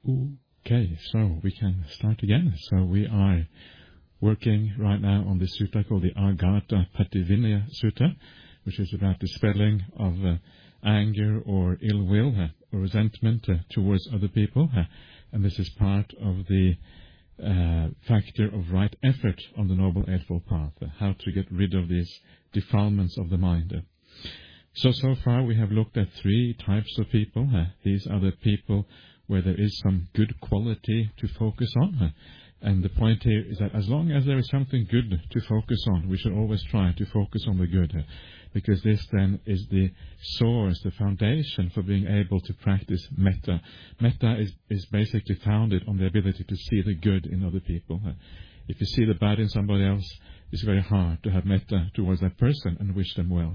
Okay, so we can start again. So we are working right now on the sutta called the Agata Pativinaya Sutta, which is about the spelling of anger or ill will or resentment towards other people. And this is part of the factor of right effort on the Noble Eightfold Path, how to get rid of these defilements of the mind. So far we have looked at three types of people. These are the people where there is some good quality to focus on. And the point here is that as long as there is something good to focus on, we should always try to focus on the good, because this then is the source, the foundation for being able to practice metta. Metta is basically founded on the ability to see the good in other people. If you see the bad in somebody else, it's very hard to have metta towards that person and wish them well.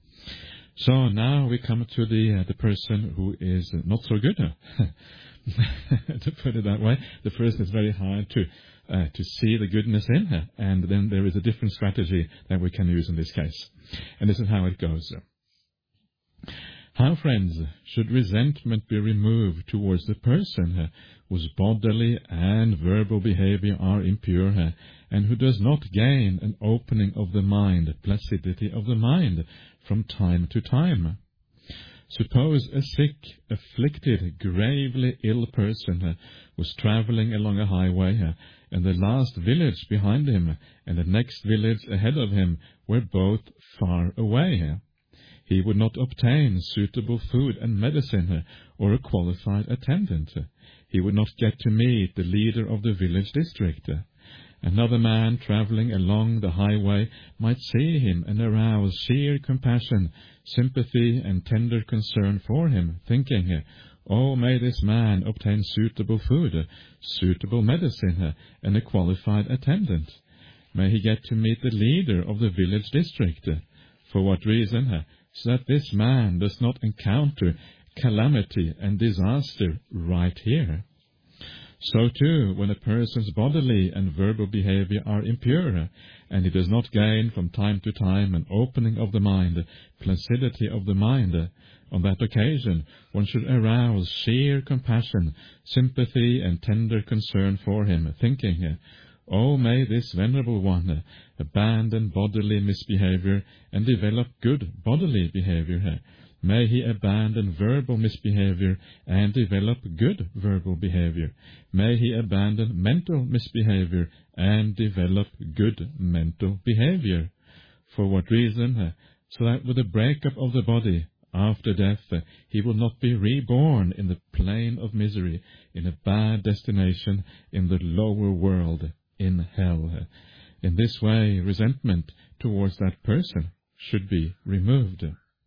So now we come to the person who is not so good. To put it that way, the first is very hard to see the goodness in, and then there is a different strategy that we can use in this case. And this is how it goes. How, friends, should resentment be removed towards the person whose bodily and verbal behavior are impure, and who does not gain an opening of the mind, placidity of the mind, from time to time? Suppose a sick, afflicted, gravely ill person was traveling along a highway, and the last village behind him and the next village ahead of him were both far away. He would not obtain suitable food and medicine or a qualified attendant. He would not get to meet the leader of the village district. Another man traveling along the highway might see him and arouse sheer compassion, sympathy, and tender concern for him, thinking, "Oh, may this man obtain suitable food, suitable medicine, and a qualified attendant. May he get to meet the leader of the village district." For what reason? So that this man does not encounter calamity and disaster right here. So too, when a person's bodily and verbal behavior are impure, and he does not gain from time to time an opening of the mind, placidity of the mind, on that occasion one should arouse sheer compassion, sympathy, and tender concern for him, thinking, "Oh, may this venerable one abandon bodily misbehavior and develop good bodily behavior. May he abandon verbal misbehavior and develop good verbal behavior. May he abandon mental misbehavior and develop good mental behavior." For what reason? So that with the breakup of the body after death, he will not be reborn in the plane of misery, in a bad destination, in the lower world, in hell. In this way, resentment towards that person should be removed.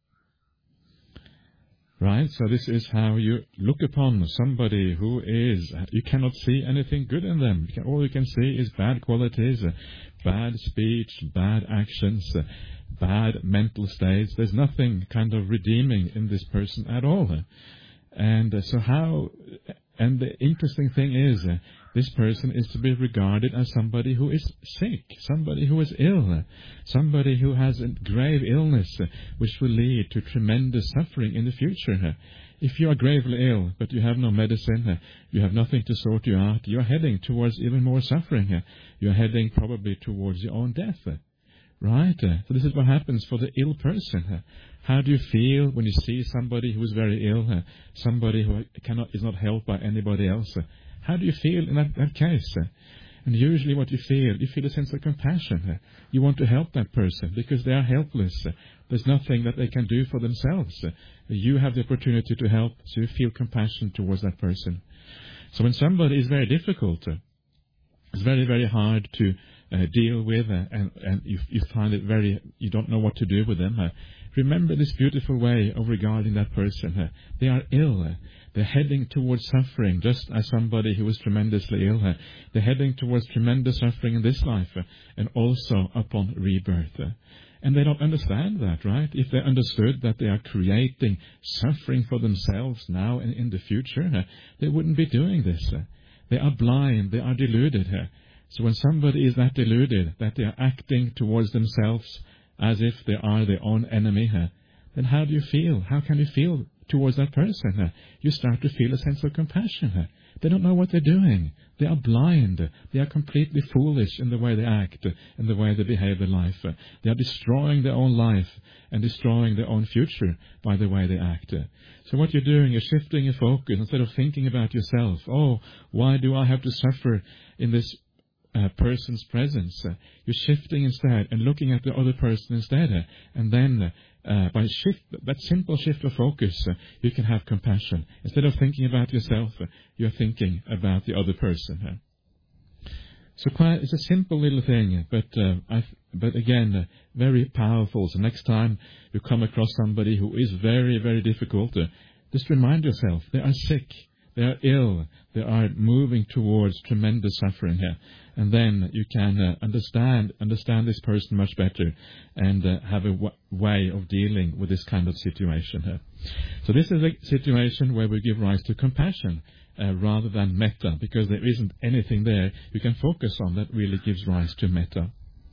Right, so this is how you look upon somebody who is, you cannot see anything good in them. All you can see is bad qualities, bad speech, bad actions, bad mental states. There's nothing kind of redeeming in this person at all. And the interesting thing is, this person is to be regarded as somebody who is sick, somebody who is ill, somebody who has a grave illness which will lead to tremendous suffering in the future. If you are gravely ill, but you have no medicine, you have nothing to sort you out, you are heading towards even more suffering. You are heading probably towards your own death. Right? So this is what happens for the ill person. How do you feel when you see somebody who is very ill, somebody who is not helped by anybody else? How do you feel in that case? And usually what you feel a sense of compassion. You want to help that person because they are helpless. There's nothing that they can do for themselves. You have the opportunity to help, so you feel compassion towards that person. So when somebody is very difficult, it's very, very hard to deal with, and you find it you don't know what to do with them. Remember this beautiful way of regarding that person. They are ill. They're heading towards suffering, just as somebody who is tremendously ill. They're heading towards tremendous suffering in this life, and also upon rebirth. And they don't understand that, right? If they understood that they are creating suffering for themselves now and in the future, they wouldn't be doing this. They are blind. They are deluded. So when somebody is that deluded, that they are acting towards themselves as if they are their own enemy, then how do you feel? How can you feel towards that person. You start to feel a sense of compassion. They don't know what they're doing. They are blind. They are completely foolish in the way they act, in the way they behave their life. They are destroying their own life and destroying their own future by the way they act. So what you're doing is shifting your focus. Instead of thinking about yourself, oh, why do I have to suffer in this person's presence? You're shifting instead and looking at the other person instead. And then by that simple shift of focus, you can have compassion. Instead of thinking about yourself, you're thinking about the other person. So it's a simple little thing, but again, very powerful. So next time you come across somebody who is very, very difficult, just remind yourself, they are sick, they are ill, they are moving towards tremendous suffering here. And then you can understand this person much better and have a way of dealing with this kind of situation here. So this is a situation where we give rise to compassion rather than metta, because there isn't anything there you can focus on that really gives rise to metta.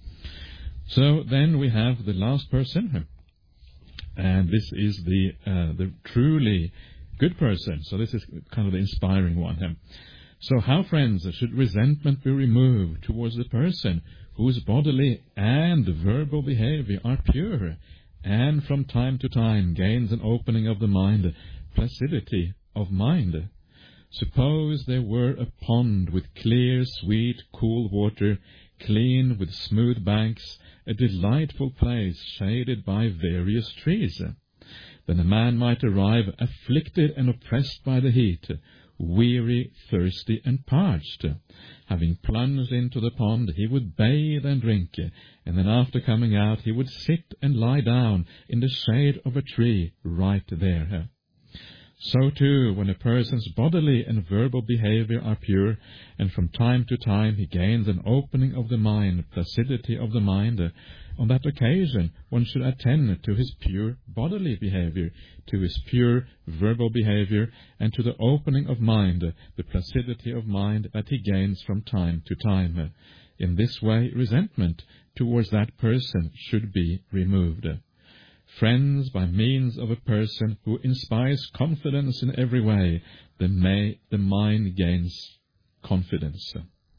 So then we have the last person, and this is the truly good person. So this is kind of the inspiring one. So how, friends, should resentment be removed towards the person whose bodily and verbal behavior are pure, and from time to time gains an opening of the mind, placidity of mind? Suppose there were a pond with clear, sweet, cool water, clean with smooth banks, a delightful place shaded by various trees. Then a man might arrive afflicted and oppressed by the heat, weary, thirsty, and parched. Having plunged into the pond, he would bathe and drink, and then after coming out, he would sit and lie down in the shade of a tree right there. So too, when a person's bodily and verbal behavior are pure, and from time to time he gains an opening of the mind, placidity of the mind, on that occasion one should attend to his pure bodily behavior, to his pure verbal behavior, and to the opening of mind, the placidity of mind that he gains from time to time. In this way, resentment towards that person should be removed. Friends, by means of a person who inspires confidence in every way, the mind gains confidence.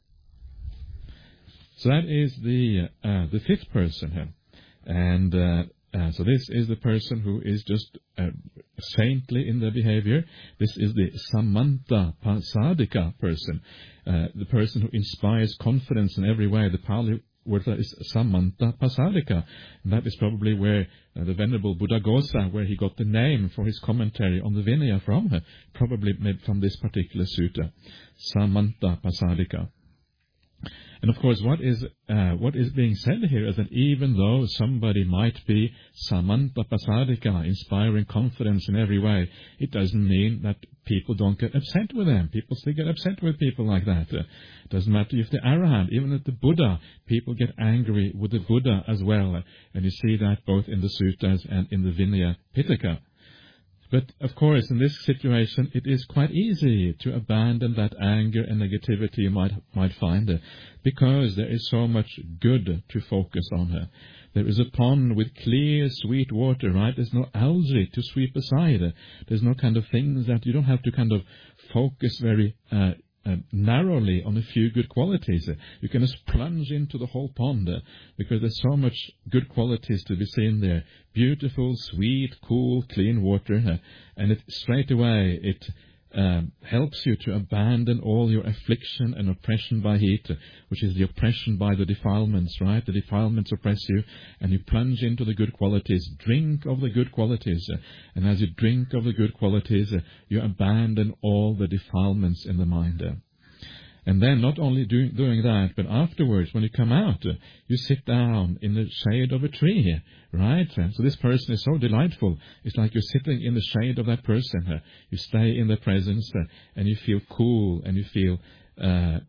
So that is the fifth person here. And so this is the person who is just saintly in their behavior. This is the Samanta Pasadika person, the person who inspires confidence in every way. The Pali word is Samanta Pasadika. And that is probably where the Venerable Buddhaghosa, where he got the name for his commentary on the Vinaya from, probably made from this particular sutta, Samanta Pasadika. And of course, what is being said here is that even though somebody might be Samanta Pasadika, inspiring confidence in every way, it doesn't mean that people don't get upset with them. People still get upset with people like that. It doesn't matter if they're Arahant, even at the Buddha, people get angry with the Buddha as well. And you see that both in the suttas and in the Vinaya Pitaka. But, of course, in this situation, it is quite easy to abandon that anger and negativity you might find, because there is so much good to focus on. There is a pond with clear, sweet water, right? There's no algae to sweep aside. There's no kind of things that you don't have to kind of focus very narrowly on a few good qualities. You can just plunge into the whole pond because there's so much good qualities to be seen there. Beautiful, sweet, cool, clean water, and it straight away it helps you to abandon all your affliction and oppression by heat, which is the oppression by the defilements, right? The defilements oppress you, and you plunge into the good qualities. Drink of the good qualities, and as you drink of the good qualities, you abandon all the defilements in the mind. And then not only doing that, but afterwards, when you come out, you sit down in the shade of a tree, right? So this person is so delightful. It's like you're sitting in the shade of that person. You stay in their presence, and you feel cool, and you feel that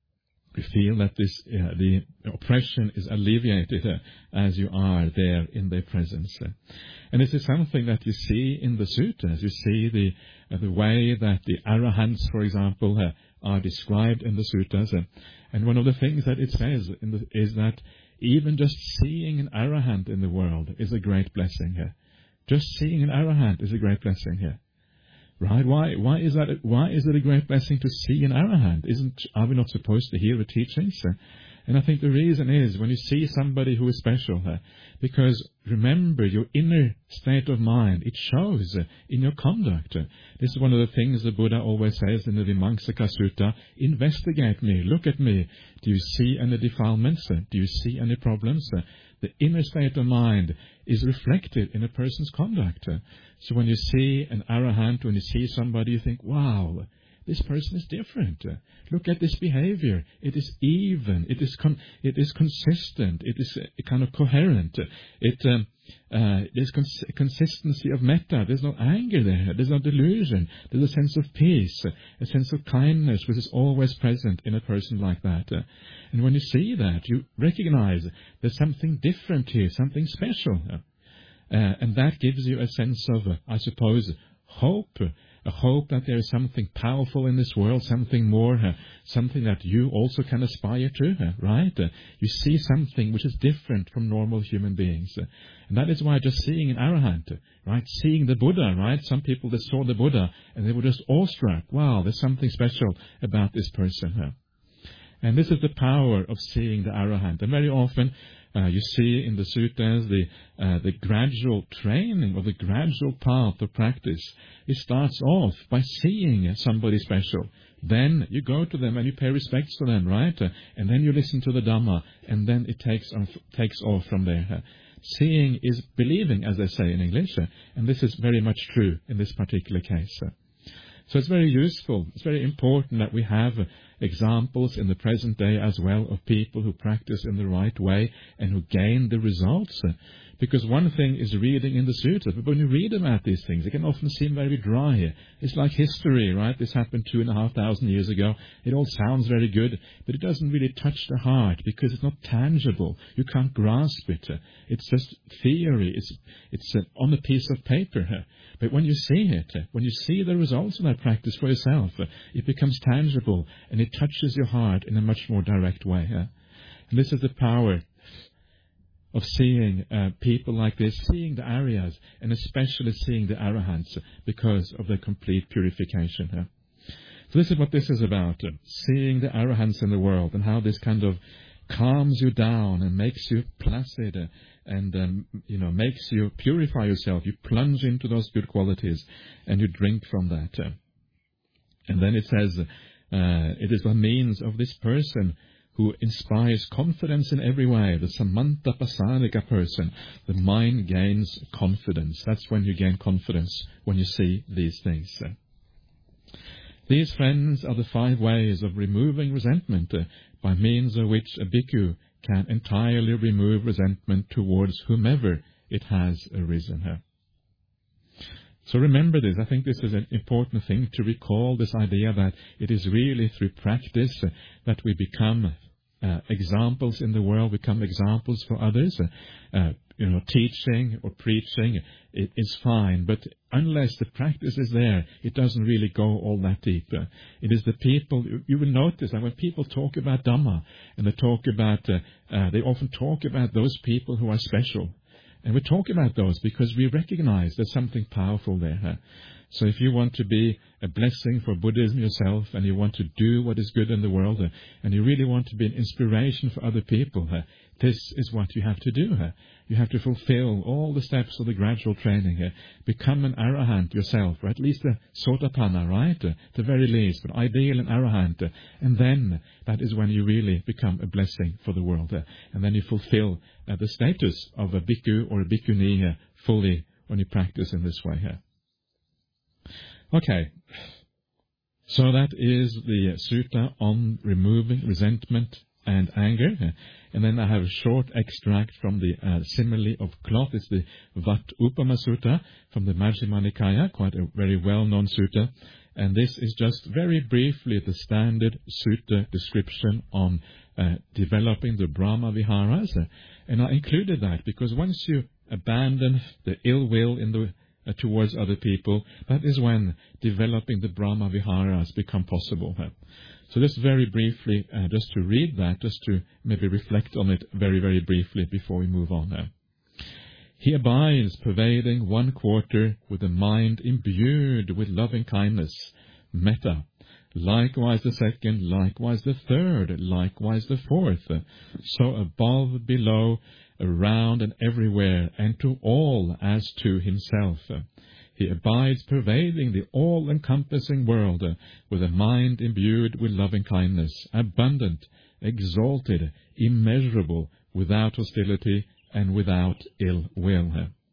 the oppression is alleviated as you are there in their presence. And this is something that you see in the suttas. You see the way that the Arahants, for example, are described in the suttas. And one of the things that it says is that even just seeing an Arahant in the world is a great blessing. Just seeing an arahant is a great blessing here. Right? Why is that? Why is it a great blessing to see an arahant? Are we not supposed to hear the teachings? And I think the reason is when you see somebody who is special, because remember your inner state of mind, it shows in your conduct. This is one of the things the Buddha always says in the Vimamsaka Sutta: investigate me, look at me. Do you see any defilements? Do you see any problems? The inner state of mind is reflected in a person's conduct. So when you see an arahant, when you see somebody, you think, wow, this person is different. Look at this behavior. It is even. It is consistent. It is kind of coherent. There's consistency of metta. There's no anger there. There's no delusion. There's a sense of peace, a sense of kindness, which is always present in a person like that. And when you see that, you recognize there's something different here, something special. And that gives you a sense of, I suppose, hope. A hope that there is something powerful in this world, something more, something that you also can aspire to, right? You see something which is different from normal human beings. And that is why just seeing an arahant, right? Seeing the Buddha, right? Some people that saw the Buddha and they were just awestruck. Wow, there's something special about this person. And this is the power of seeing the arahant. And very often you see in the suttas the gradual training or the gradual path of practice. It starts off by seeing somebody special. Then you go to them and you pay respects to them, right? And then you listen to the Dhamma, and then it takes off from there. Seeing is believing, as they say in English, and this is very much true in this particular case. So it's very useful, it's very important that we have examples in the present day as well of people who practice in the right way and who gain the results. Because one thing is reading in the sutras, but when you read about these things, it can often seem very dry. It's like history, right? This happened 2,500 years ago. It all sounds very good, but it doesn't really touch the heart because it's not tangible. You can't grasp it. It's just theory. It's on a piece of paper. But when you see it, when you see the results of that practice for yourself, it becomes tangible and it touches your heart in a much more direct way. And this is the power of seeing people like this, seeing the Aryas, and especially seeing the Arahants because of their complete purification. So this is what this is about, seeing the Arahants in the world and how this kind of calms you down and makes you placid and makes you purify yourself. You plunge into those good qualities and you drink from that. And then it says, it is by means of this person who inspires confidence in every way, the Samanta Pasadika person, the mind gains confidence. That's when you gain confidence, when you see these things. These, friends, are the 5 ways of removing resentment, by means of which a bhikkhu can entirely remove resentment towards whomever it has arisen. So remember this. I think this is an important thing to recall, this idea that it is really through practice that we become examples in the world, become examples for others. Teaching or preaching, it is fine, but unless the practice is there, it doesn't really go all that deep. It is the people, you will notice that when people talk about Dhamma, and they often talk about those people who are special. And we talk about those because we recognize there's something powerful there. So if you want to be a blessing for Buddhism yourself, and you want to do what is good in the world, and you really want to be an inspiration for other people, this is what you have to do. You have to fulfill all the steps of the gradual training. Become an arahant yourself, or at least a sotapanna, right? At the very least, but ideal an arahant. And then that is when you really become a blessing for the world. And then you fulfill the status of a bhikkhu or a bhikkhuni fully when you practice in this way. Okay, so that is the sutta on removing resentment and anger. And then I have a short extract from the simile of cloth. It's the Vat Upama Sutta from the Majjhima Nikaya, quite a very well-known sutta. And this is just very briefly the standard sutta description on developing the Brahma Viharas. And I included that because once you abandon the ill will towards other people, that is when developing the Brahma Viharas become possible. So just very briefly, just to read that, just to maybe reflect on it very, very briefly before we move on. He abides, pervading one quarter with a mind imbued with loving kindness, metta. Likewise the second, likewise the third, likewise the fourth. So above, below, around and everywhere, and to all as to himself. He abides, pervading the all-encompassing world with a mind imbued with loving kindness, abundant, exalted, immeasurable, without hostility and without ill will.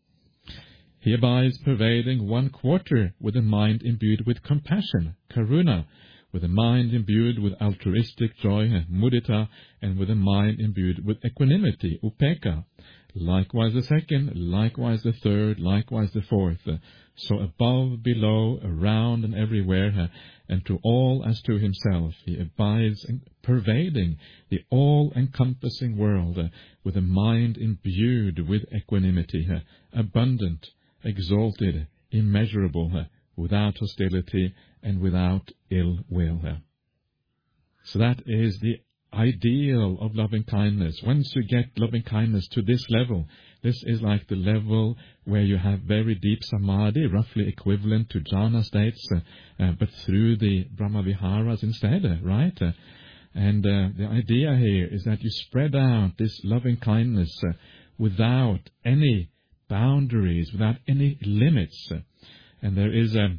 He abides, pervading one quarter with a mind imbued with compassion, karuna, with a mind imbued with altruistic joy, mudita, and with a mind imbued with equanimity, upeka. Likewise the second, likewise the third, likewise the fourth. So above, below, around and everywhere, and to all as to himself, he abides, pervading the all-encompassing world with a mind imbued with equanimity, abundant, exalted, immeasurable, without hostility and without ill will. So that is the ideal of loving kindness. Once you get loving kindness to this level, this is like the level where you have very deep samadhi, roughly equivalent to jhana states, but through the Brahmaviharas instead, right? And the idea here is that you spread out this loving kindness without any boundaries, without any limits. And there is a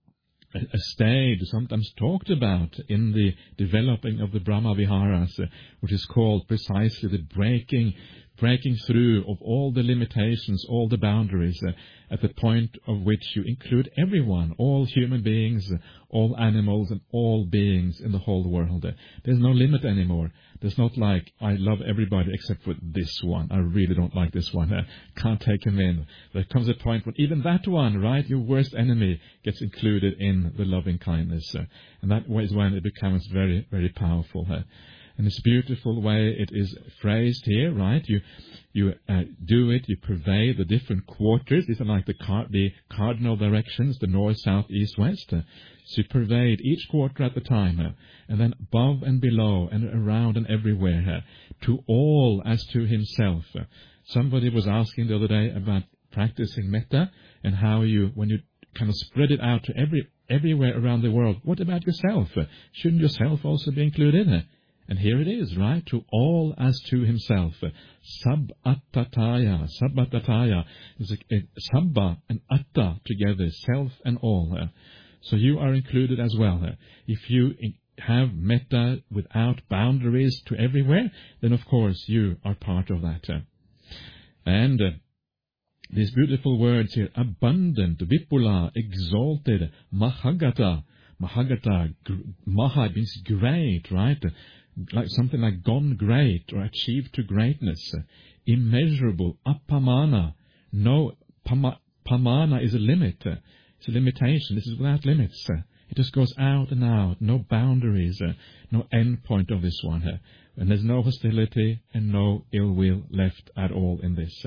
stage sometimes talked about in the developing of the Brahmaviharas, which is called precisely the breaking through of all the limitations, all the boundaries, at the point of which you include everyone, all human beings, all animals, and all beings in the whole world. There's no limit anymore. There's not like, I love everybody except for this one. I really don't like this one. Can't take him in. There comes a point when even that one, right, your worst enemy, gets included in the loving kindness. And that is when it becomes very, very powerful. In this beautiful way it is phrased here, right? You do it, you pervade the different quarters. These are like the cardinal directions, the north, south, east, west. So you pervade each quarter at a time, and then above and below and around and everywhere, to all as to himself. Somebody was asking the other day about practicing metta and how when you kind of spread it out to everywhere around the world, what about yourself? Shouldn't yourself also be included? And here it is, right? To all as to himself. Sabbatataya. Sabbatataya is sabba and atta together, self and all. So you are included as well. If you have metta without boundaries to everywhere, then of course you are part of that. And these beautiful words here, abundant, vipula, exalted, mahagata. Mahagata, maha means great, right? Like something like gone great or achieved to greatness. Immeasurable, apamana. No, pamana is a limit. It's a limitation. This is without limits. It just goes out and out. No boundaries. No end point of this one. And there's no hostility and no ill will left at all in this.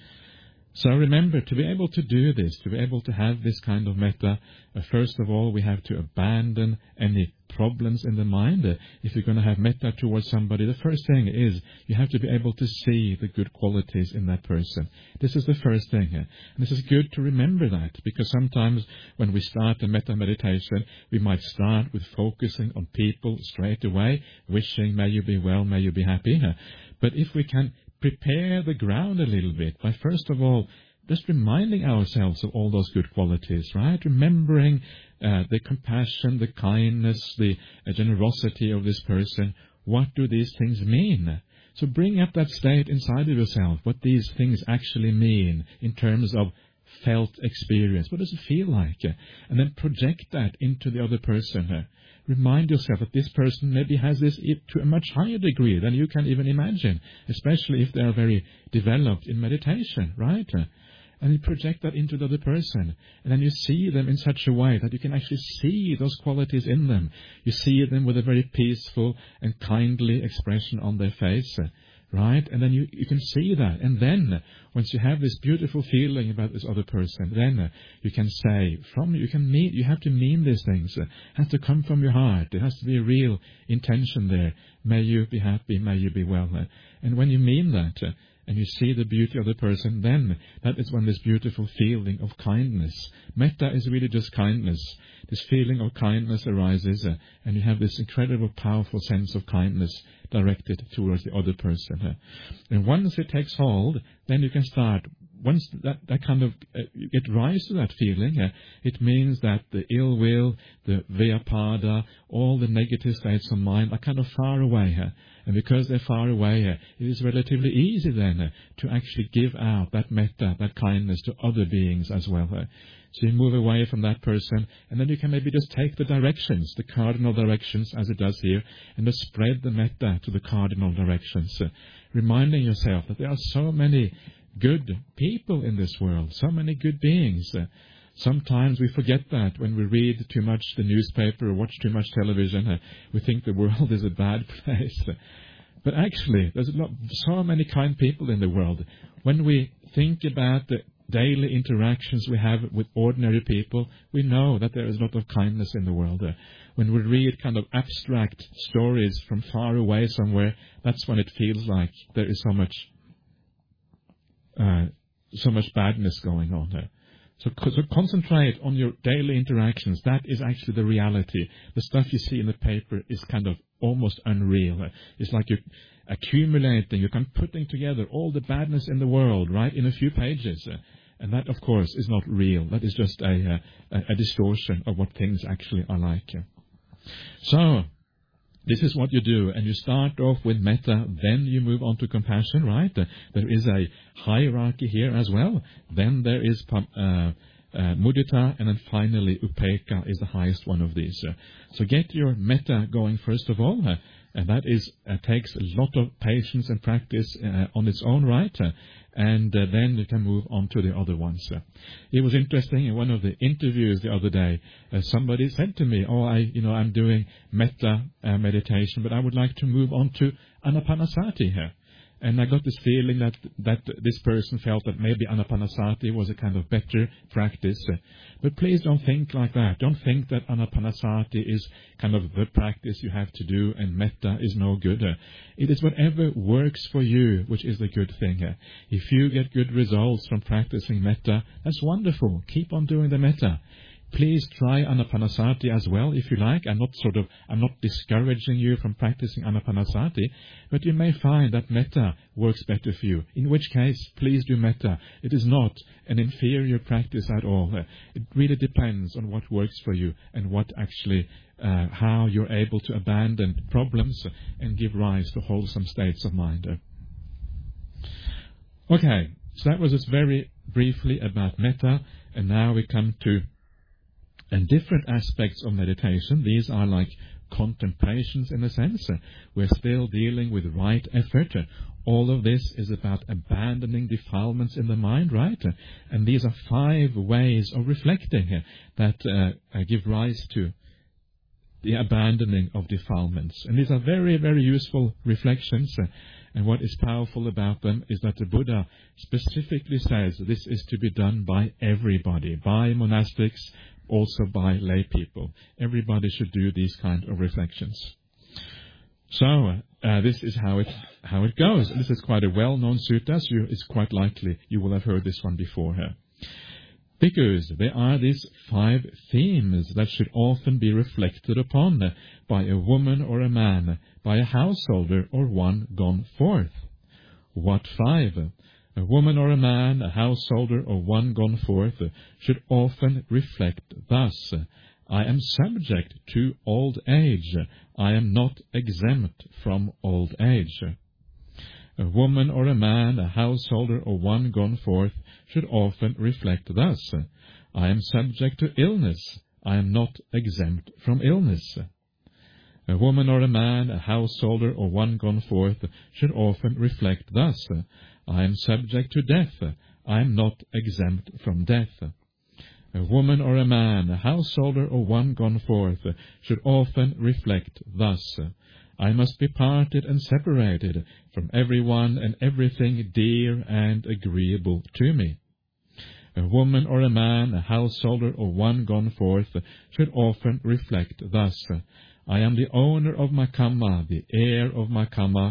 So remember, to be able to do this, to be able to have this kind of metta, first of all, we have to abandon any problems in the mind. If you're going to have metta towards somebody, the first thing is you have to be able to see the good qualities in that person. This is the first thing. And this is good to remember that, because sometimes when we start a metta meditation, we might start with focusing on people straight away, wishing, may you be well, may you be happy. But if we can prepare the ground a little bit by first of all just reminding ourselves of all those good qualities, right? Remembering the compassion, the kindness, the generosity of this person. What do these things mean? So bring up that state inside of yourself, what these things actually mean in terms of felt experience. What does it feel like? And then project that into the other person. Remind yourself that this person maybe has this to a much higher degree than you can even imagine, especially if they are very developed in meditation, right? And you project that into the other person. And then you see them in such a way that you can actually see those qualities in them. You see them with a very peaceful and kindly expression on their face. Right? And then you can see that. And then, once you have this beautiful feeling about this other person, then you can say, you have to mean these things. It has to come from your heart. There has to be a real intention there. May you be happy, may you be well. And when you mean that, and you see the beauty of the person, then that is when this beautiful feeling of kindness. Metta is really just kindness. This feeling of kindness arises, and you have this incredible, powerful sense of kindness directed towards the other person. And once it takes hold, then you can start. Once that kind of it rises to that feeling, it means that the ill will, the vyapada, all the negative states of mind are kind of far away. And because they're far away, it is relatively easy then to actually give out that metta, that kindness to other beings as well. So you move away from that person, and then you can maybe just take the directions, the cardinal directions, as it does here, and just spread the metta to the cardinal directions, reminding yourself that there are so many good people in this world, so many good beings. Sometimes we forget that when we read too much the newspaper or watch too much television. We think the world is a bad place. But actually, there's so many kind people in the world. When we think about the daily interactions we have with ordinary people, we know that there is a lot of kindness in the world. When we read kind of abstract stories from far away somewhere, that's when it feels like there is so much badness going on there. So concentrate on your daily interactions. That is actually the reality. The stuff you see in the paper is kind of almost unreal. It's like you're accumulating, you're kind of putting together all the badness in the world, right, in a few pages. And that, of course, is not real. That is just a distortion of what things actually are like. So, this is what you do, and you start off with metta, then you move on to compassion, right? There is a hierarchy here as well. Then there is mudita, and then finally upekkha is the highest one of these. So get your metta going first of all, and that takes a lot of patience and practice on its own right, and then you can move on to the other ones. It was interesting in one of the interviews the other day, somebody said to me, I'm doing metta meditation, but I would like to move on to anapanasati here. And I got this feeling that this person felt that maybe anapanasati was a kind of better practice. But please don't think like that. Don't think that anapanasati is kind of the practice you have to do and metta is no good. It is whatever works for you, which is the good thing. If you get good results from practicing metta, that's wonderful. Keep on doing the metta. Please try anapanasati as well, if you like. I'm not discouraging you from practicing anapanasati, but you may find that metta works better for you. In which case, please do metta. It is not an inferior practice at all. It really depends on what works for you and what actually, how you're able to abandon problems and give rise to wholesome states of mind. Okay, so that was just very briefly about metta, and now we come to different aspects of meditation. These are like contemplations in a sense. We're still dealing with right effort. All of this is about abandoning defilements in the mind, right? And these are 5 ways of reflecting that give rise to the abandoning of defilements. And these are very, very useful reflections. And what is powerful about them is that the Buddha specifically says this is to be done by everybody, by monastics, also by lay people. Everybody should do these kind of reflections. So, this is how it goes. This is quite a well-known sutta, so it's quite likely you will have heard this one before. Because there are these 5 themes that should often be reflected upon by a woman or a man, by a householder or one gone forth. What 5? A woman or a man, a householder or one gone forth should often reflect thus: I am subject to old age. I am not exempt from old age. A woman or a man, a householder or one gone forth should often reflect thus: I am subject to illness. I am not exempt from illness. A woman or a man, a householder or one gone forth should often reflect thus: I am subject to death. I am not exempt from death. A woman or a man, a householder or one gone forth should often reflect thus: I must be parted and separated from everyone and everything dear and agreeable to me. A woman or a man, a householder or one gone forth should often reflect thus: I am the owner of my kamma, the heir of my kamma.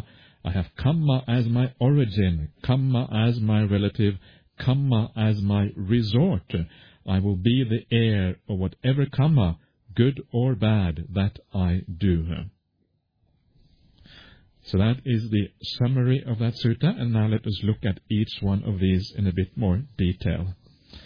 I have Kamma as my origin, Kamma as my relative, Kamma as my resort. I will be the heir of whatever Kamma, good or bad, that I do. So that is the summary of that sutta, and now let us look at each one of these in a bit more detail.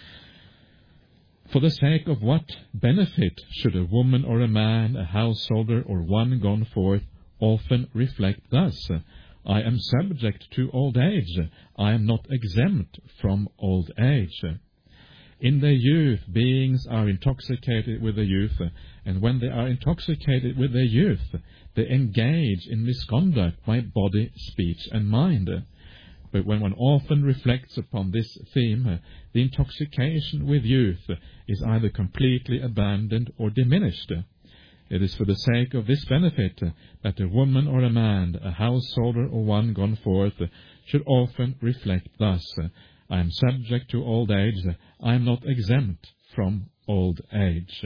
For the sake of what benefit should a woman or a man, a householder or one gone forth, often reflect thus: I am subject to old age, I am not exempt from old age. In their youth, beings are intoxicated with their youth, and when they are intoxicated with their youth, they engage in misconduct by body, speech, and mind. But when one often reflects upon this theme, the intoxication with youth is either completely abandoned or diminished. It is for the sake of this benefit that a woman or a man, a householder or one gone forth, should often reflect thus: I am subject to old age, I am not exempt from old age.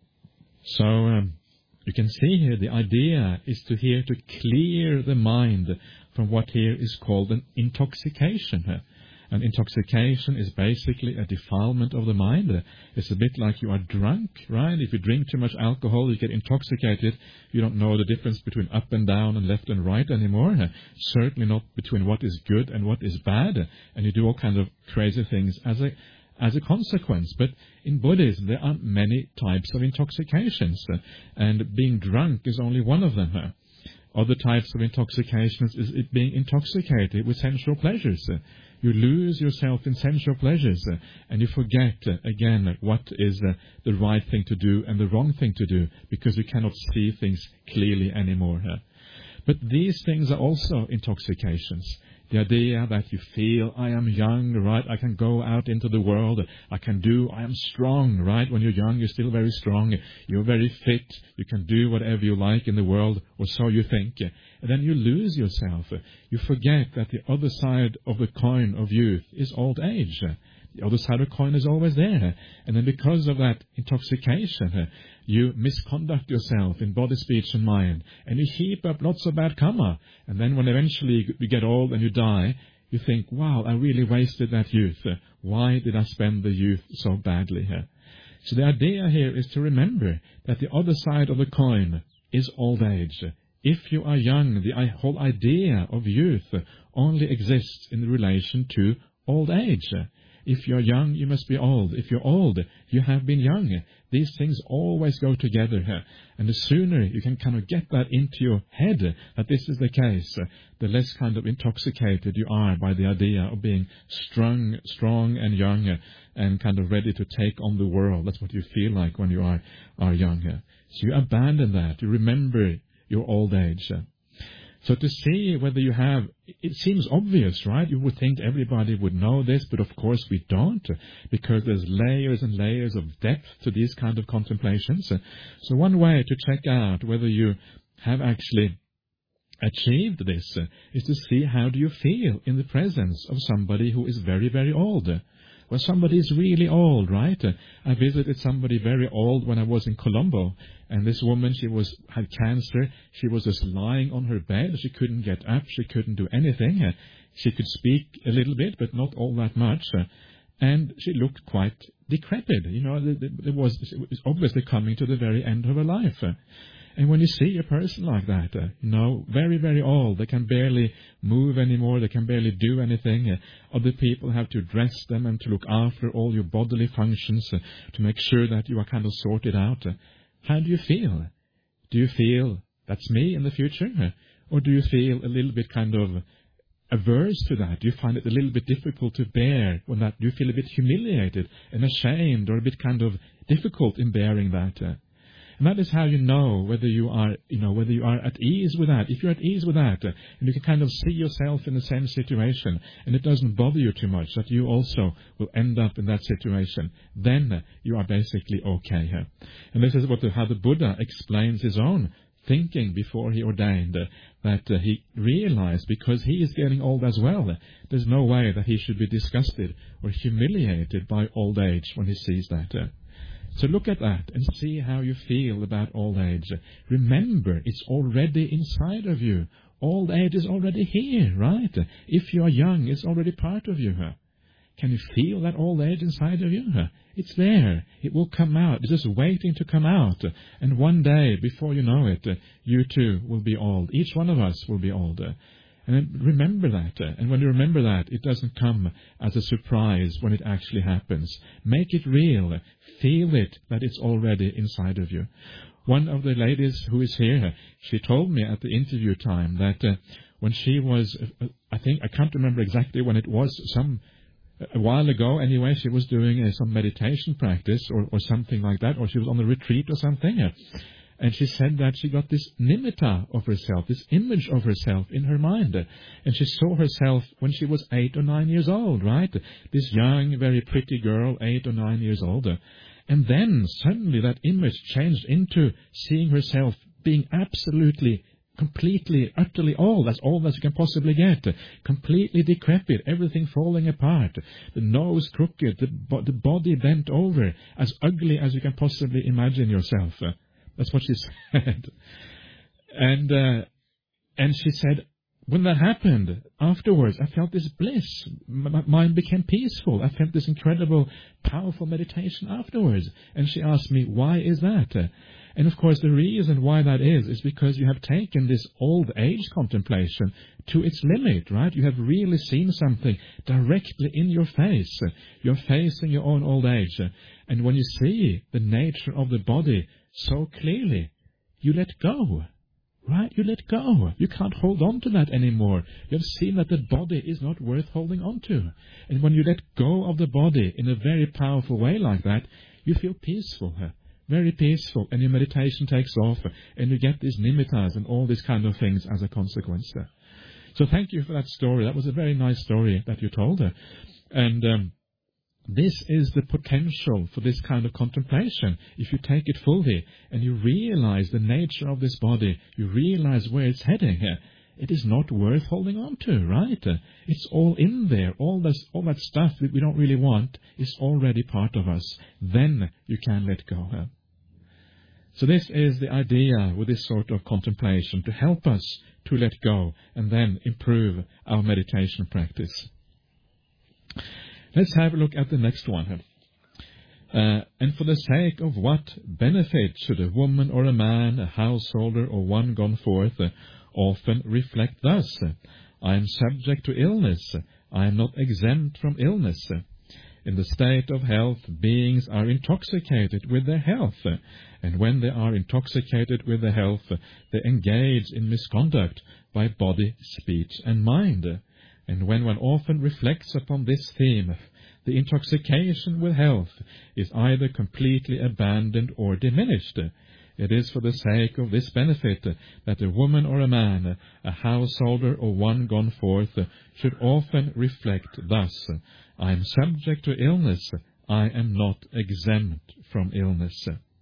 So you can see here the idea is to clear the mind from what here is called an intoxication. And intoxication is basically a defilement of the mind. It's a bit like you are drunk, right? If you drink too much alcohol, you get intoxicated. You don't know the difference between up and down and left and right anymore. Certainly not between what is good and what is bad. And you do all kinds of crazy things as a consequence. But in Buddhism, there are many types of intoxications. And being drunk is only one of them. Other types of intoxications is it being intoxicated with sensual pleasures. You lose yourself in sensual pleasures, and you forget, again, what is the right thing to do and the wrong thing to do, because you cannot see things clearly anymore. But these things are also intoxications. The idea that you feel, I am young, right? I can go out into the world. I am strong, right? When you're young, you're still very strong. You're very fit. You can do whatever you like in the world, or so you think. And then you lose yourself. You forget that the other side of the coin of youth is old age. The other side of the coin is always there. And then because of that intoxication, you misconduct yourself in body, speech, and mind. And you heap up lots of bad karma. And then when eventually you get old and you die, you think, wow, I really wasted that youth. Why did I spend the youth so badly? So the idea here is to remember that the other side of the coin is old age. If you are young, the whole idea of youth only exists in relation to old age. If you're young, you must be old. If you're old, you have been young. These things always go together. And the sooner you can kind of get that into your head, that this is the case, the less kind of intoxicated you are by the idea of being strong and young and kind of ready to take on the world. That's what you feel like when you are young. So you abandon that. You remember your old age. So to see whether you have, it seems obvious, right? You would think everybody would know this, but of course we don't, because there's layers and layers of depth to these kind of contemplations. So one way to check out whether you have actually achieved this is to see how do you feel in the presence of somebody who is very, very old. Well, somebody is really old, right? I visited somebody very old when I was in Colombo, and this woman, she had cancer. She was just lying on her bed. She couldn't get up. She couldn't do anything. She could speak a little bit, but not all that much. And she looked quite decrepit. It was obviously coming to the very end of her life. And when you see a person like that, very, very old, they can barely move anymore, they can barely do anything. Other people have to dress them and to look after all your bodily functions to make sure that you are kind of sorted out. How do you feel? Do you feel, that's me in the future? Or do you feel a little bit kind of averse to that? Do you find it a little bit difficult to bear when that? Do you feel a bit humiliated and ashamed or a bit kind of difficult in bearing that? And that is how you know whether you are at ease with that. If you're at ease with that, and you can kind of see yourself in the same situation, and it doesn't bother you too much, that you also will end up in that situation, then you are basically okay. And this is how the Buddha explains his own thinking before he ordained, that he realized because he is getting old as well, there's no way that he should be disgusted or humiliated by old age when he sees that. So look at that and see how you feel about old age. Remember, it's already inside of you. Old age is already here, right? If you are young, it's already part of you. Can you feel that old age inside of you? It's there. It will come out. It's just waiting to come out. And one day, before you know it, you too will be old. Each one of us will be old. And remember that. And when you remember that, it doesn't come as a surprise when it actually happens. Make it real. Feel it, that it's already inside of you. One of the ladies who is here, she told me at the interview time that when she was, I can't remember exactly when it was, a while ago anyway, she was doing some meditation practice or something like that, or she was on a retreat or something. And she said that she got this nimitta of herself, this image of herself in her mind. And she saw herself when she was 8 or 9 years old, right? This young, very pretty girl, 8 or 9 years old. And then suddenly that image changed into seeing herself being absolutely, completely, utterly old. That's all that you can possibly get. Completely decrepit, everything falling apart. The nose crooked, the body bent over, as ugly as you can possibly imagine yourself. That's what she said. And she said, when that happened, afterwards, I felt this bliss. My mind became peaceful. I felt this incredible, powerful meditation afterwards. And she asked me, why is that? And of course, the reason why that is because you have taken this old age contemplation to its limit, right? You have really seen something directly in your face. You're facing your own old age. And when you see the nature of the body so clearly, you let go. Right? You let go. You can't hold on to that anymore. You have seen that the body is not worth holding on to. And when you let go of the body in a very powerful way like that, you feel peaceful. Very peaceful. And your meditation takes off. And you get these nimittas and all these kind of things as a consequence. So thank you for that story. That was a very nice story that you told her. And this is the potential for this kind of contemplation. If you take it fully and you realize the nature of this body, you realize where it's heading, it is not worth holding on to, right? It's all in there. All that stuff that we don't really want is already part of us. Then you can let go. So this is the idea with this sort of contemplation, to help us to let go and then improve our meditation practice. Let's have a look at the next one. And for the sake of what benefit should a woman or a man, a householder or one gone forth, often reflect thus: I am subject to illness, I am not exempt from illness. In the state of health, beings are intoxicated with their health, and when they are intoxicated with their health, they engage in misconduct by body, speech, and mind. And when one often reflects upon this theme, the intoxication with health is either completely abandoned or diminished. It is for the sake of this benefit that a woman or a man, a householder or one gone forth, should often reflect thus: I am subject to illness, I am not exempt from illness.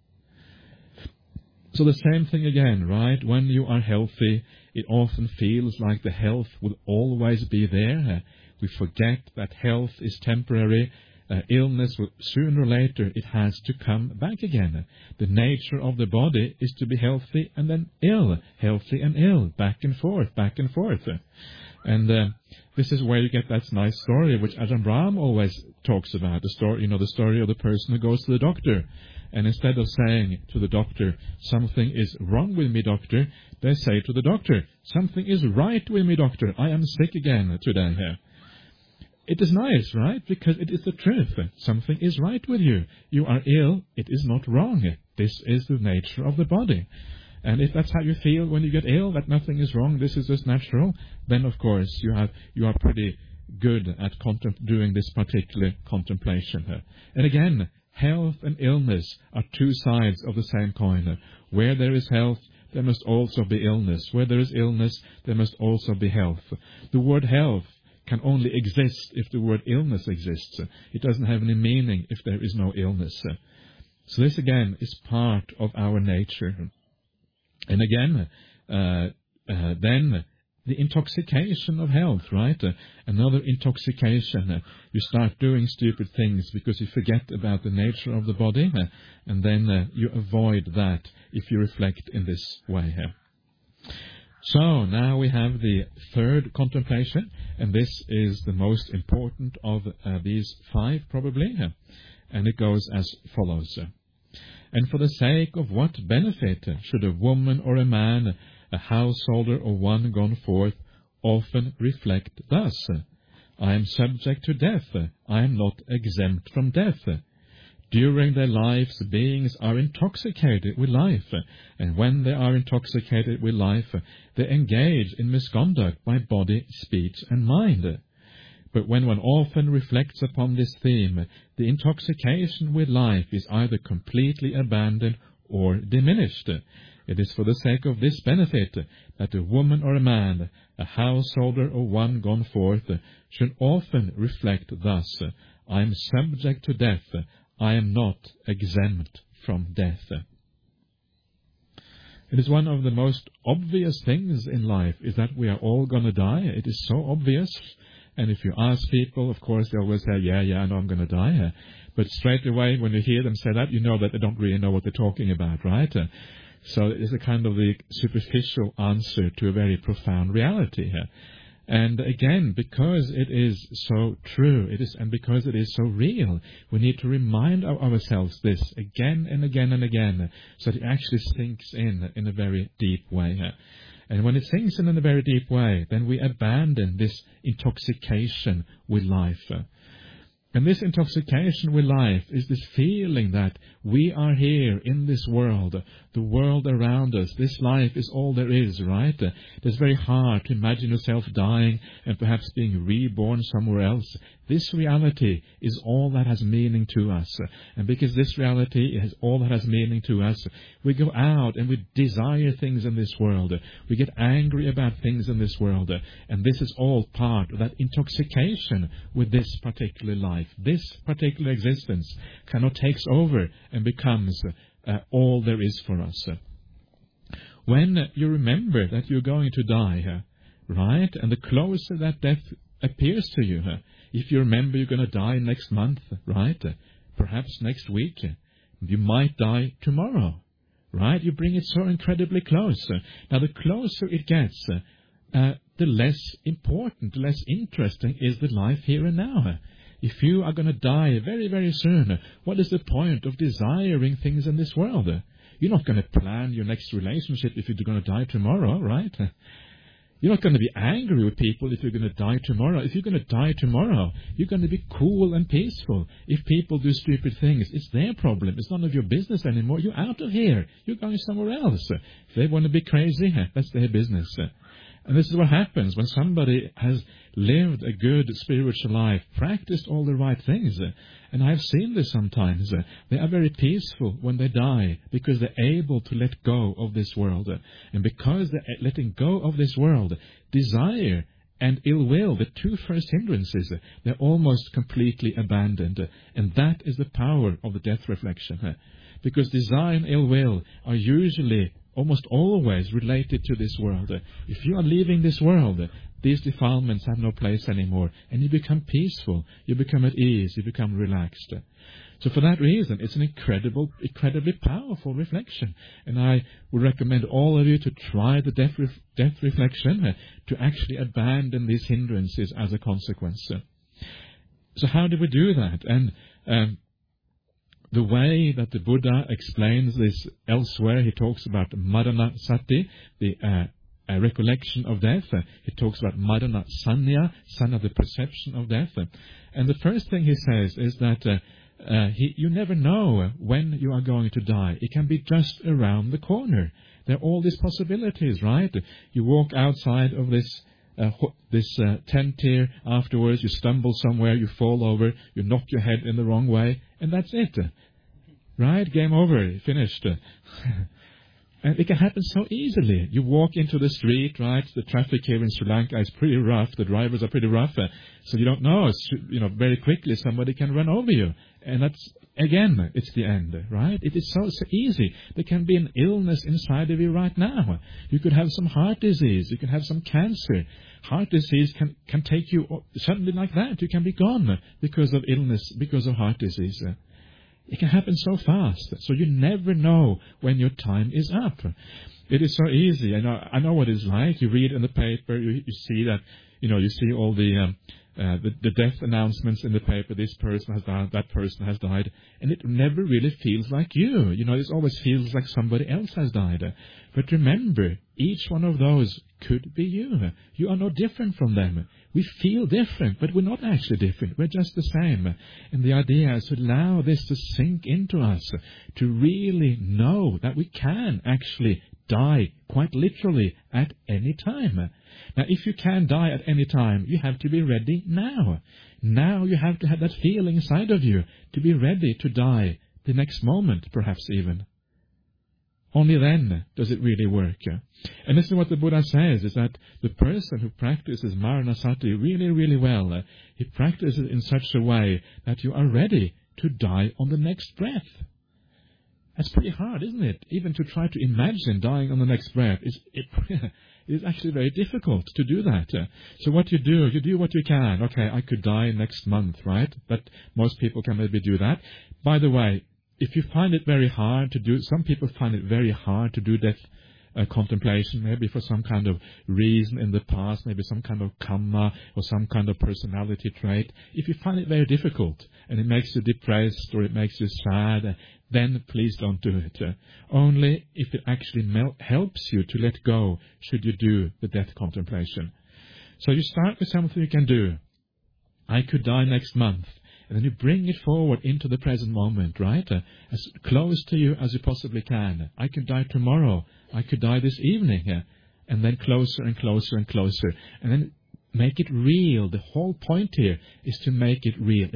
So the same thing again, right? When you are healthy, it often feels like the health will always be there. We forget that health is temporary. Illness will, sooner or later, it has to come back again. The nature of the body is to be healthy and then ill, healthy and ill, back and forth, back and forth. And this is where you get that nice story which Ajahn Brahm always talks about. The story, the story of the person who goes to the doctor. And instead of saying to the doctor, something is wrong with me, doctor, they say to the doctor, something is right with me, doctor. I am sick again today. It is nice, right? Because it is the truth. Something is right with you. You are ill. It is not wrong. This is the nature of the body. And if that's how you feel when you get ill, that nothing is wrong, this is just natural, then of course you are pretty good at doing this particular contemplation. And again, health and illness are two sides of the same coin. Where there is health, there must also be illness. Where there is illness, there must also be health. The word health can only exist if the word illness exists. It doesn't have any meaning if there is no illness. So this again is part of our nature. And again, then the intoxication of health, right? Another intoxication. You start doing stupid things because you forget about the nature of the body, and then you avoid that if you reflect in this way. So now we have the third contemplation, and this is the most important of these 5 probably, and it goes as follows. And for the sake of what benefit should a woman or a man, a householder or one gone forth, often reflect thus: I am subject to death, I am not exempt from death. During their lives, beings are intoxicated with life, and when they are intoxicated with life, they engage in misconduct by body, speech, and mind. But when one often reflects upon this theme, the intoxication with life is either completely abandoned or diminished. It is for the sake of this benefit that a woman or a man, a householder or one gone forth, should often reflect thus: I am subject to death, I am not exempt from death. It is one of the most obvious things in life, is that we are all going to die. It is so obvious. And if you ask people, of course, they always say, yeah, I know I'm going to die. But straight away, when you hear them say that, you know that they don't really know what they're talking about, right? So it's a kind of the superficial answer to a very profound reality here. And again, because it is so true, and because it is so real, we need to remind ourselves this again and again and again, so that it actually sinks in a very deep way. And when it sinks in a very deep way, then we abandon this intoxication with life. And this intoxication with life is this feeling that we are here in this world, the world around us. This life is all there is, right? It's very hard to imagine yourself dying and perhaps being reborn somewhere else. This reality is all that has meaning to us. And because this reality is all that has meaning to us, we go out and we desire things in this world. We get angry about things in this world. And this is all part of that intoxication with this particular life. This particular existence cannot take over and becomes all there is for us. When you remember that you're going to die, right, and the closer that death appears to you, if you remember you're going to die next month, right, perhaps next week, you might die tomorrow, right, you bring it so incredibly close. Now, the closer it gets, the less important, the less interesting is the life here and now. If you are going to die very, very soon, what is the point of desiring things in this world? You're not going to plan your next relationship if you're going to die tomorrow, right? You're not going to be angry with people if you're going to die tomorrow. If you're going to die tomorrow, you're going to be cool and peaceful. If people do stupid things, it's their problem. It's none of your business anymore. You're out of here. You're going somewhere else. If they want to be crazy, that's their business. And this is what happens when somebody has lived a good spiritual life, practiced all the right things. And I've seen this sometimes. They are very peaceful when they die because they're able to let go of this world. And because they're letting go of this world, desire and ill will, the 2 first hindrances, they're almost completely abandoned. And that is the power of the death reflection. Because desire and ill will are usually almost always related to this world. If you are leaving this world, these defilements have no place anymore, and you become peaceful, you become at ease, you become relaxed. So for that reason, it's an incredibly powerful reflection. And I would recommend all of you to try the death reflection, to actually abandon these hindrances as a consequence. So how do we do that? And the way that the Buddha explains this elsewhere, he talks about Marana Sati, the recollection of death. He talks about Marana Sanya, the perception of death. And the first thing he says is that you never know when you are going to die. It can be just around the corner. There are all these possibilities, right? You walk outside of this tent here, afterwards you stumble somewhere, you fall over, you knock your head in the wrong way, and that's it. Right? Game over. Finished. And it can happen so easily. You walk into the street, right? The traffic here in Sri Lanka is pretty rough. The drivers are pretty rough. So you don't know. Very quickly somebody can run over you. And that's, again, it's the end, right? It is so easy. There can be an illness inside of you right now. You could have some heart disease. You can have some cancer. Heart disease can take you suddenly like that. You can be gone because of illness, because of heart disease. It can happen so fast, so you never know when your time is up. It is so easy. I know what it's like. You read in the paper, you see that, you see all the death announcements in the paper. This person has died, that person has died, and it never really feels like you. It always feels like somebody else has died. But remember, each one of those could be you. You are no different from them. We feel different, but we're not actually different. We're just the same. And the idea is to allow this to sink into us, to really know that we can actually die quite literally at any time. Now, if you can die at any time, you have to be ready now. Now you have to have that feeling inside of you to be ready to die the next moment, perhaps even. Only then does it really work. And this is what the Buddha says, is that the person who practices Maranasati really, really well, he practices it in such a way that you are ready to die on the next breath. That's pretty hard, isn't it? Even to try to imagine dying on the next breath is actually very difficult to do that. So what you do what you can. Okay, I could die next month, right? But most people can maybe do that. By the way, if you find it very hard to do, some people find it very hard to do death contemplation, maybe for some kind of reason in the past, maybe some kind of karma or some kind of personality trait. If you find it very difficult and it makes you depressed or it makes you sad, then please don't do it. Only if it actually helps you to let go should you do the death contemplation. So you start with something you can do. I could die next month. And then you bring it forward into the present moment, right? As close to you as you possibly can. I could die tomorrow. I could die this evening. And then closer and closer and closer. And then make it real. The whole point here is to make it real.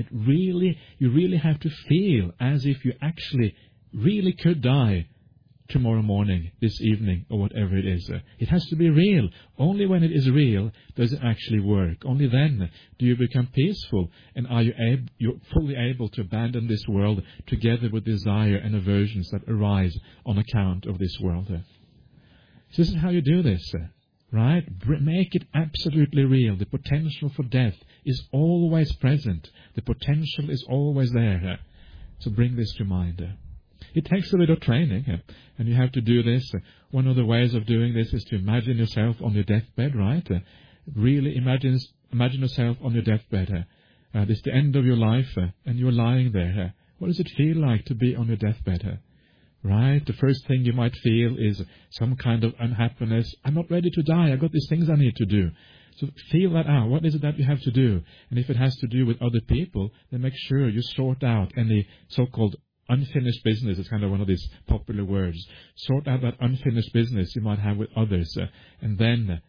You really have to feel as if you actually really could die tomorrow morning, this evening, or whatever it is. It has to be real. Only when it is real does it actually work. Only then do you become peaceful, and are you're fully able to abandon this world together with desire and aversions that arise on account of this world. So this is how you do this, right? Make it absolutely real. The potential for death is always present. The potential is always there. So bring this to mind. It takes a little training, and you have to do this. One of the ways of doing this is to imagine yourself on your deathbed, right? Really imagine yourself on your deathbed. This is the end of your life, and you're lying there. What does it feel like to be on your deathbed? Right? The first thing you might feel is some kind of unhappiness. I'm not ready to die. I've got these things I need to do. So feel that out. What is it that you have to do? And if it has to do with other people, then make sure you sort out any so-called unfinished business. Is kind of one of these popular words. Sort out that unfinished business you might have with others. And then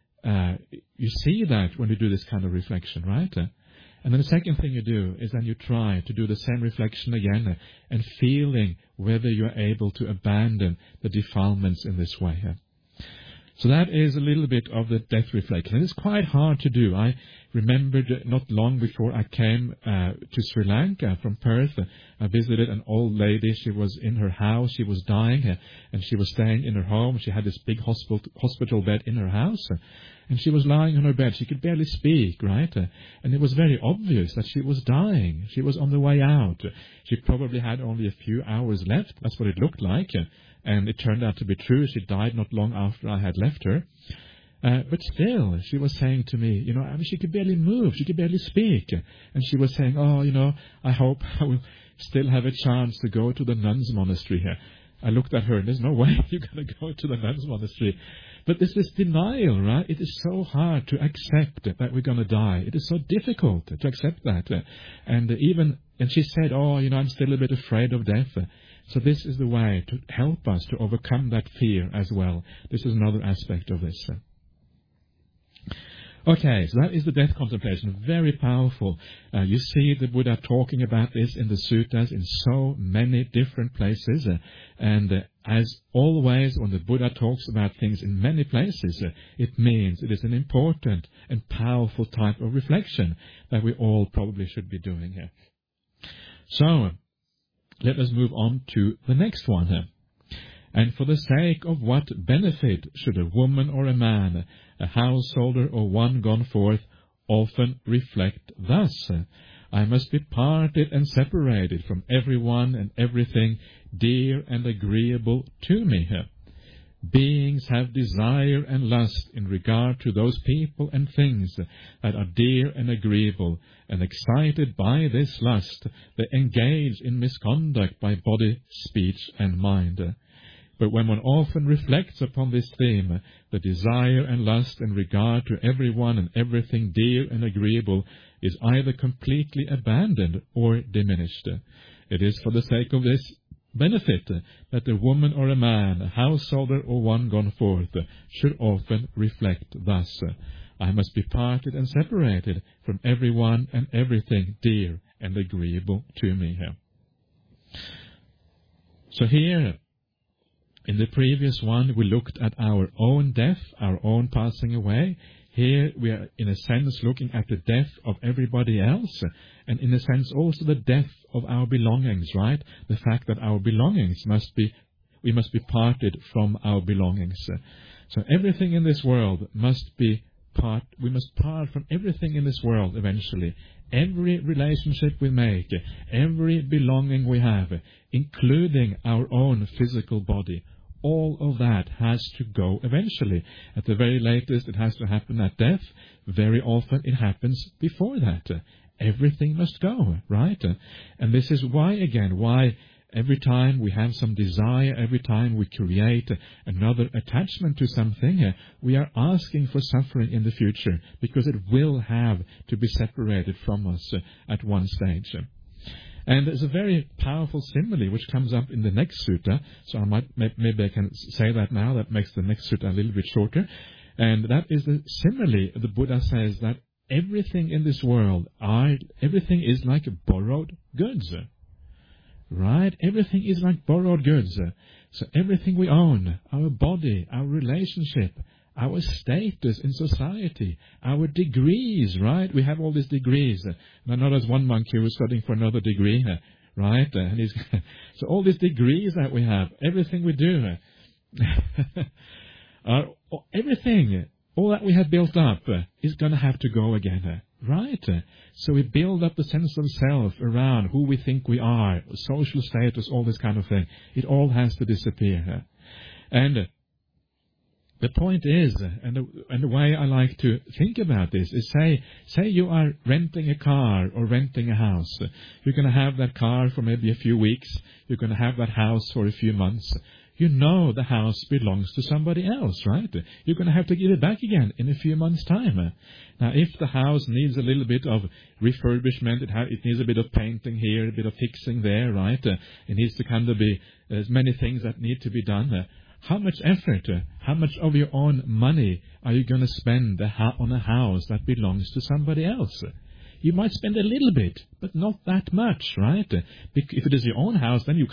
you see that when you do this kind of reflection, right? And then the second thing you do is then you try to do the same reflection again and feeling whether you are able to abandon the defilements in this way. So that is a little bit of the death reflection. And it's quite hard to do. I remembered not long before I came to Sri Lanka from Perth, I visited an old lady. She was in her house. She was dying, and she was staying in her home. She had this big hospital bed in her house, and she was lying on her bed. She could barely speak, right? And it was very obvious that she was dying. She was on the way out. She probably had only a few hours left. That's what it looked like. And it turned out to be true. She died not long after I had left her. But still, she was saying to me, she could barely move. She could barely speak. And she was saying, I hope I will still have a chance to go to the nuns' monastery here. I looked at her, and there's no way you're going to go to the nuns' monastery. But this is denial, right? It is so hard to accept that we're going to die. It is so difficult to accept that. And she said, I'm still a bit afraid of death. So this is the way to help us to overcome that fear as well. This is another aspect of this. Okay, so that is the death contemplation. Very powerful. You see the Buddha talking about this in the suttas in so many different places. And as always, when the Buddha talks about things in many places, it means it is an important and powerful type of reflection that we all probably should be doing here. So, let us move on to the next one. And for the sake of what benefit should a woman or a man, a householder or one gone forth, often reflect thus? I must be parted and separated from everyone and everything dear and agreeable to me. Beings have desire and lust in regard to those people and things that are dear and agreeable, and excited by this lust, they engage in misconduct by body, speech, and mind. But when one often reflects upon this theme, the desire and lust in regard to everyone and everything dear and agreeable is either completely abandoned or diminished. It is for the sake of this benefit that a woman or a man, a householder or one gone forth, should often reflect thus: I must be parted and separated from everyone and everything dear and agreeable to me. So here, in the previous one, we looked at our own death, our own passing away. Here we are, in a sense, looking at the death of everybody else, and in a sense also the death of our belongings, right? The fact that our belongings we must be parted from our belongings. So everything in this world we must part from everything in this world eventually. Every relationship we make, every belonging we have, including our own physical body, all of that has to go eventually. At the very latest, it has to happen at death. Very often, it happens before that. Everything must go, right? And this is why every time we have some desire, every time we create another attachment to something, we are asking for suffering in the future, because it will have to be separated from us at one stage. And there's a very powerful simile which comes up in the next sutta, so maybe I can say that now. That makes the next sutta a little bit shorter. And that is the simile. The Buddha says that everything in this world, everything is like borrowed goods. Right? Everything is like borrowed goods. So everything we own, our body, our relationship, our status in society, our degrees, right? We have all these degrees. And I know there's one monk here who's studying for another degree, right? And so all these degrees that we have, everything we do, everything, all that we have built up is going to have to go again, right? So we build up the sense of self around who we think we are, social status, all this kind of thing. It all has to disappear. And the point is, and the way I like to think about this is, say you are renting a car or renting a house. You're going to have that car for maybe a few weeks. You're going to have that house for a few months. You know the house belongs to somebody else, right? You're going to have to give it back again in a few months' time. Now, if the house needs a little bit of refurbishment, it needs a bit of painting here, a bit of fixing there, right? It needs to kind of be, there's many things that need to be done. How much effort, how much of your own money are you going to spend on a house that belongs to somebody else? You might spend a little bit, but not that much, right? If it is your own house, then you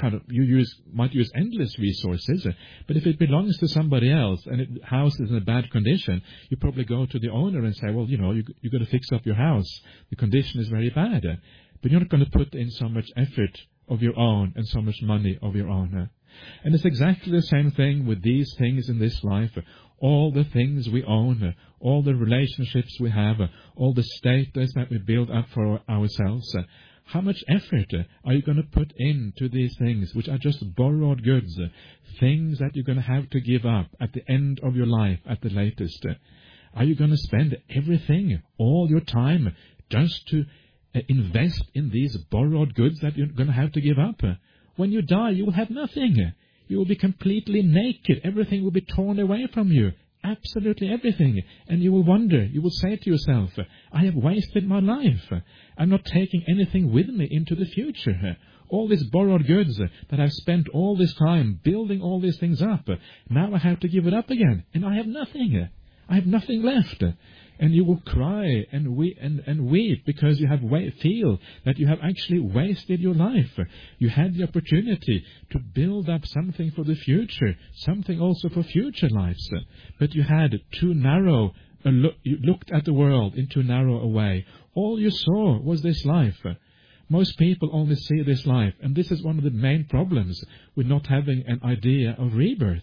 might use endless resources. But if it belongs to somebody else and the house is in a bad condition, you probably go to the owner and say, well, you've got to fix up your house. The condition is very bad. But you're not going to put in so much effort of your own and so much money of your own. And it's exactly the same thing with these things in this life. All the things we own, all the relationships we have, all the status that we build up for ourselves. How much effort are you going to put into these things, which are just borrowed goods, things that you're going to have to give up at the end of your life at the latest? Are you going to spend everything, all your time, just to invest in these borrowed goods that you're going to have to give up? When you die, you will have nothing. You will be completely naked. Everything will be torn away from you. Absolutely everything. And you will wonder, you will say to yourself, I have wasted my life. I'm not taking anything with me into the future. All these borrowed goods that I've spent all this time building all these things up, now I have to give it up again. And I have nothing. I have nothing left. And you will cry and weep because you feel that you have actually wasted your life. You had the opportunity to build up something for the future, something also for future lives. But you had too narrow, you looked at the world in too narrow a way. All you saw was this life. Most people only see this life, and this is one of the main problems with not having an idea of rebirth.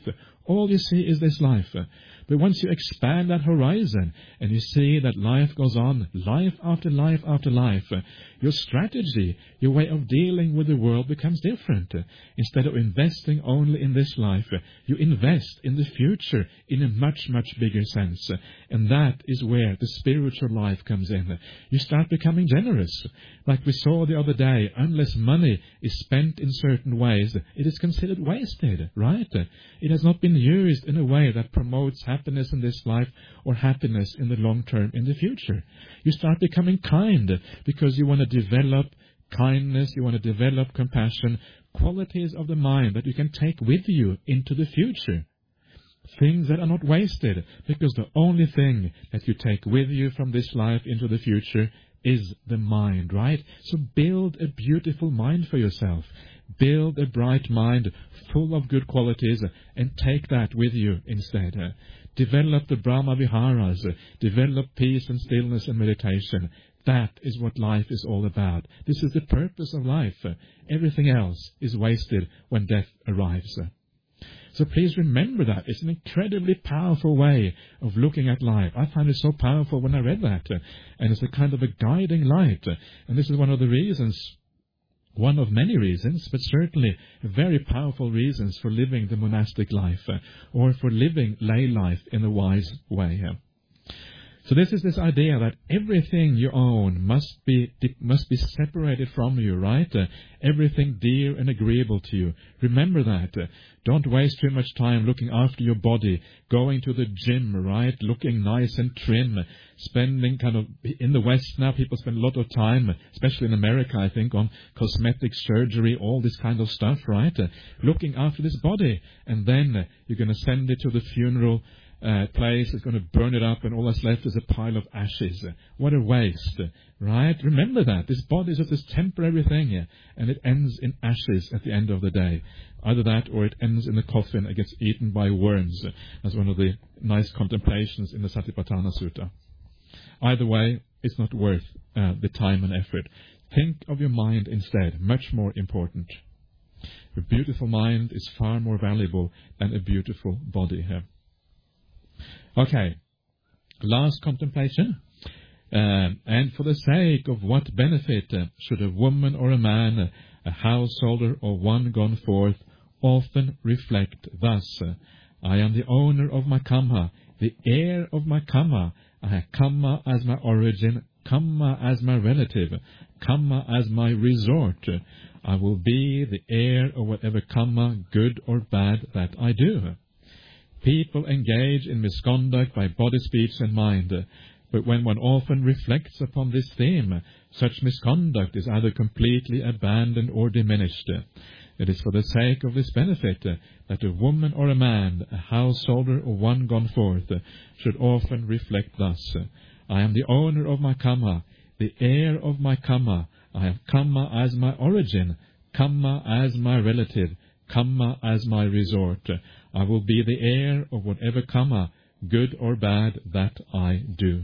All you see is this life. But once you expand that horizon and you see that life goes on, life after life after life, your strategy, your way of dealing with the world becomes different. Instead of investing only in this life, you invest in the future in a much, much bigger sense. And that is where the spiritual life comes in. You start becoming generous. Like we saw the other day, unless money is spent in certain ways, it is considered wasted, right? It has not been used in a way that promotes happiness in this life or happiness in the long term in the future. You start becoming kind because you want to develop kindness, you want to develop compassion, qualities of the mind that you can take with you into the future. Things that are not wasted, because the only thing that you take with you from this life into the future is the mind, right? So build a beautiful mind for yourself. Build a bright mind full of good qualities and take that with you instead. Develop the Brahma Viharas. Develop peace and stillness and meditation. That is what life is all about. This is the purpose of life. Everything else is wasted when death arrives. So please remember that. It's an incredibly powerful way of looking at life. I found it so powerful when I read that. And it's a kind of a guiding light. And this is one of the reasons, one of many reasons, but certainly very powerful reasons for living the monastic life or for living lay life in a wise way. So this is this idea that everything you own must be separated from you, right? Everything dear and agreeable to you. Remember that. Don't waste too much time looking after your body, going to the gym, right? Looking nice and trim, spending in the West now, people spend a lot of time, especially in America, I think, on cosmetic surgery, all this kind of stuff, right? Looking after this body. And then you're going to send it to the funeral place, is going to burn it up, and all that's left is a pile of ashes. What a waste, right? Remember that. This body is just this temporary thing, and it ends in ashes at the end of the day. Either that, or it ends in the coffin and gets eaten by worms, as one of the nice contemplations in the Satipatthana Sutta. Either way, it's not worth the time and effort. Think of your mind instead, much more important. A beautiful mind is far more valuable than a beautiful body. Okay, last contemplation. And for the sake of what benefit should a woman or a man, a householder or one gone forth, often reflect thus: I am the owner of my Kamma, the heir of my Kamma. I have Kamma as my origin, Kamma as my relative, Kamma as my resort. I will be the heir of whatever Kamma, good or bad, that I do. People engage in misconduct by body, speech, and mind. But when one often reflects upon this theme, such misconduct is either completely abandoned or diminished. It is for the sake of this benefit that a woman or a man, a householder or one gone forth, should often reflect thus: I am the owner of my Kamma, the heir of my Kamma. I have Kamma as my origin, Kamma as my relative, Kamma as my resort. I will be the heir of whatever Kamma, good or bad, that I do.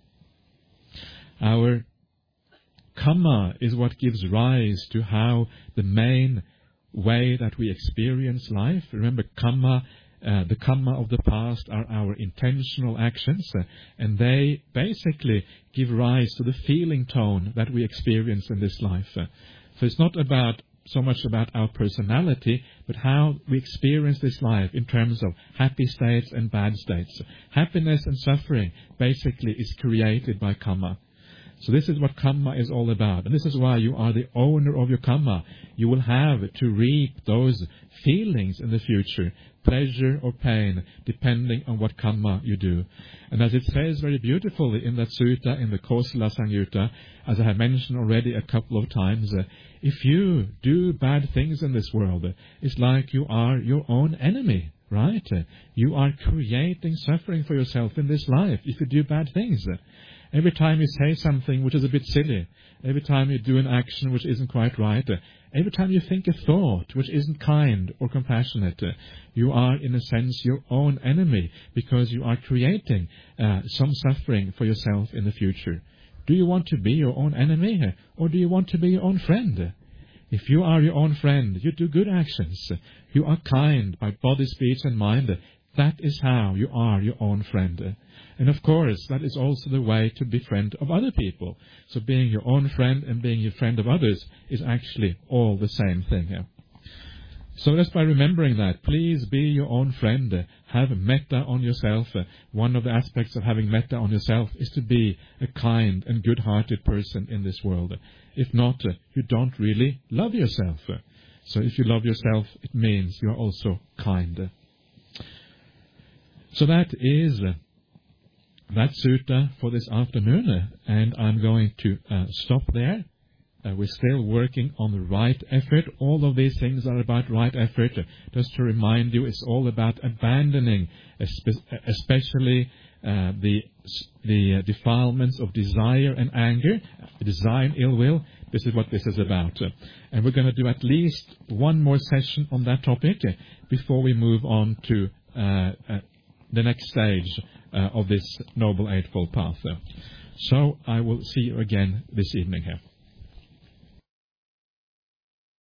Our Kamma is what gives rise to how the main way that we experience life. Remember, Kamma, the Kamma of the past are our intentional actions, and they basically give rise to the feeling tone that we experience in this life. So it's not so much about our personality, but how we experience this life in terms of happy states and bad states. Happiness and suffering basically is created by Kamma. So this is what Kamma is all about. And this is why you are the owner of your Kamma. You will have to reap those feelings in the future, pleasure or pain, depending on what Kamma you do. And as it says very beautifully in that sutta, in the Kosala Samyutta, as I have mentioned already a couple of times, if you do bad things in this world, it's like you are your own enemy, right? You are creating suffering for yourself in this life if you do bad things. Every time you say something which is a bit silly, every time you do an action which isn't quite right, every time you think a thought which isn't kind or compassionate, you are in a sense your own enemy because you are creating some suffering for yourself in the future. Do you want to be your own enemy or do you want to be your own friend? If you are your own friend, you do good actions. You are kind by body, speech, and mind. That is how you are your own friend. And of course, that is also the way to be friend of other people. So being your own friend and being your friend of others is actually all the same thing here. So just by remembering that, please be your own friend. Have metta on yourself. One of the aspects of having metta on yourself is to be a kind and good-hearted person in this world. If not, you don't really love yourself. So if you love yourself, it means you are also kind. So that is that sutta for this afternoon, and I'm going to stop there. We're still working on the right effort. All of these things are about right effort. Just to remind you, it's all about abandoning, especially the defilements of desire and anger, desire and ill will. This is what this is about. And we're going to do at least one more session on that topic before we move on to the next stage of this Noble Eightfold Path. So I will see you again this evening here.